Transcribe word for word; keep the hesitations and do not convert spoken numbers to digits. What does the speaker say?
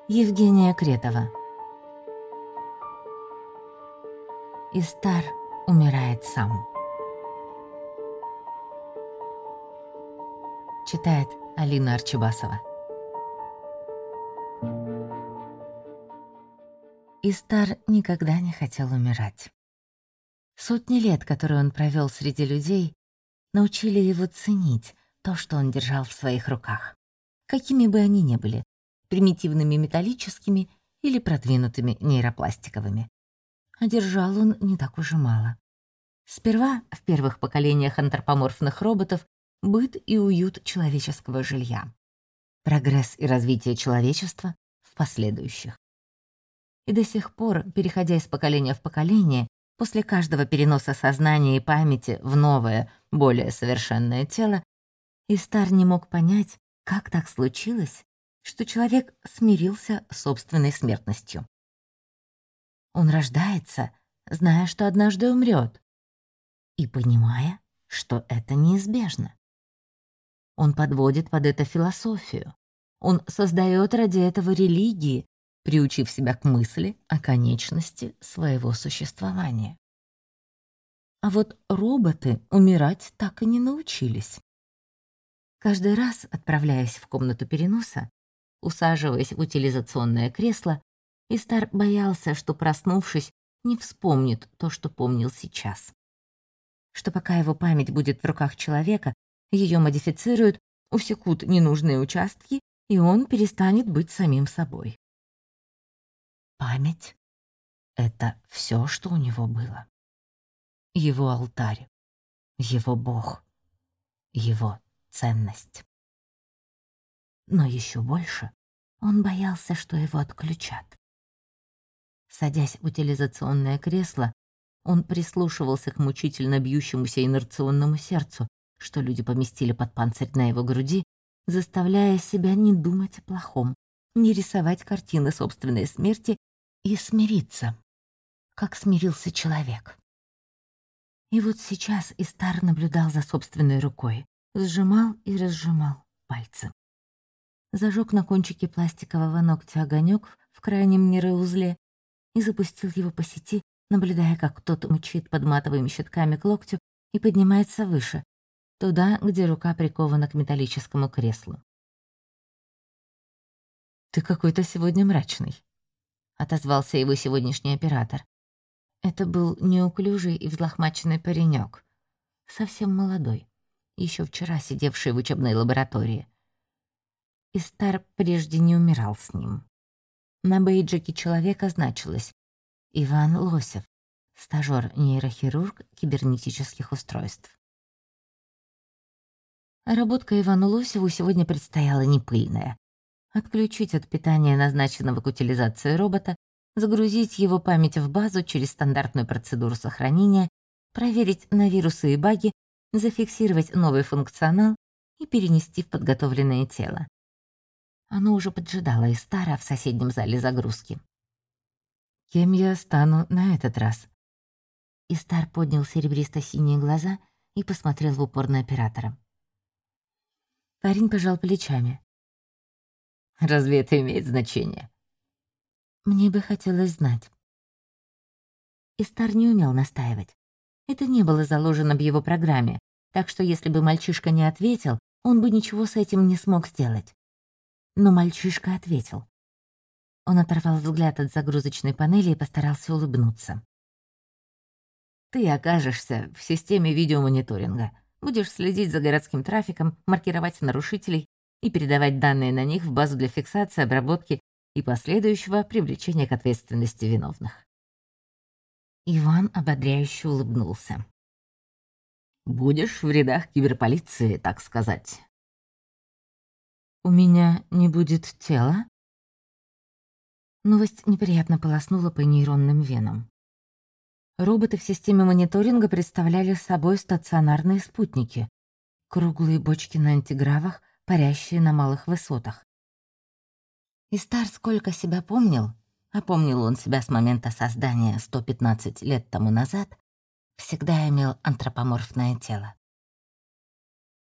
Евгения Кретова. Истар умирает сам. Читает Алина Арчибасова. Истар никогда не хотел умирать. Сотни лет, которые он провел среди людей, научили его ценить то, что он держал в своих руках, какими бы они ни были, примитивными металлическими или продвинутыми нейропластиковыми. А держал он не так уж и мало. Сперва, в первых поколениях антропоморфных роботов, быт и уют человеческого жилья. Прогресс и развитие человечества в последующих. И до сих пор, переходя из поколения в поколение, после каждого переноса сознания и памяти в новое, более совершенное тело, Истар не мог понять, как так случилось, что человек смирился с собственной смертностью. Он рождается, зная, что однажды умрет, и понимая, что это неизбежно. Он подводит под это философию. Он создает ради этого религии, приучив себя к мысли о конечности своего существования. А вот роботы умирать так и не научились. Каждый раз, отправляясь в комнату переноса, усаживаясь в утилизационное кресло, Истар боялся, что, проснувшись, не вспомнит то, что помнил сейчас. Что пока его память будет в руках человека, ее модифицируют, усекут ненужные участки, и он перестанет быть самим собой. Память — это все, что у него было. Его алтарь, его бог, его ценность. Но еще больше он боялся, что его отключат. Садясь в утилизационное кресло, он прислушивался к мучительно бьющемуся инерционному сердцу, что люди поместили под панцирь на его груди, заставляя себя не думать о плохом, не рисовать картины собственной смерти и смириться, как смирился человек. И вот сейчас Истар наблюдал за собственной рукой, сжимал и разжимал пальцы. Зажег на кончике пластикового ногтя огонек в крайнем нейроузле и запустил его по сети, наблюдая, как кто-то мчит под матовыми щитками к локтю и поднимается выше, туда, где рука прикована к металлическому креслу. «Ты какой-то сегодня мрачный», — отозвался его сегодняшний оператор. Это был неуклюжий и взлохмаченный паренек, совсем молодой, еще вчера сидевший в учебной лаборатории. Истар прежде не умирал с ним. На бейджике человека значилось «Иван Лосев, стажёр-нейрохирург кибернетических устройств». Работка Ивану Лосеву сегодня предстояла непыльная. Отключить от питания назначенного к утилизации робота, загрузить его память в базу через стандартную процедуру сохранения, проверить на вирусы и баги, зафиксировать новый функционал и перенести в подготовленное тело. Оно уже поджидало Истара в соседнем зале загрузки. «Кем я стану на этот раз?» Истар поднял серебристо-синие глаза и посмотрел в упор на оператора. Парень пожал плечами. «Разве это имеет значение?» «Мне бы хотелось знать». Истар не умел настаивать. Это не было заложено в его программе, так что если бы мальчишка не ответил, он бы ничего с этим не смог сделать. Но мальчишка ответил. Он оторвал взгляд от загрузочной панели и постарался улыбнуться. «Ты окажешься в системе видеомониторинга. Будешь следить за городским трафиком, маркировать нарушителей и передавать данные на них в базу для фиксации, обработки и последующего привлечения к ответственности виновных». Иван ободряюще улыбнулся. «Будешь в рядах киберполиции, так сказать». «У меня не будет тела?» Новость неприятно полоснула по нейронным венам. Роботы в системе мониторинга представляли собой стационарные спутники, круглые бочки на антигравах, парящие на малых высотах. Истар сколько себя помнил, а помнил он себя с момента создания сто пятнадцать лет тому назад, всегда имел антропоморфное тело.